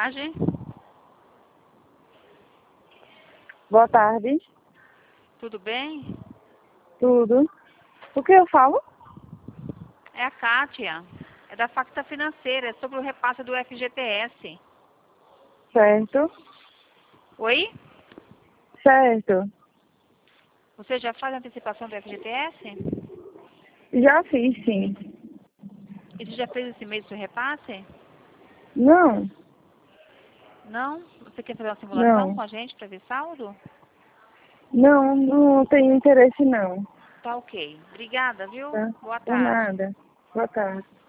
tarde. Boa tarde. Tudo bem? Tudo. O que eu falo? É a Kátia. É da Facta Financeira. É sobre o repasse do FGTS. Certo. Oi? Certo. Você já faz a antecipação do FGTS? Já fiz, sim. E você já fez esse mês do repasse? Não. Não? Você quer fazer uma simulação Não. com a gente para ver saldo? Não tenho interesse, não. Tá ok. Obrigada, viu? Tá? Boa Por tarde. nada. Boa tarde.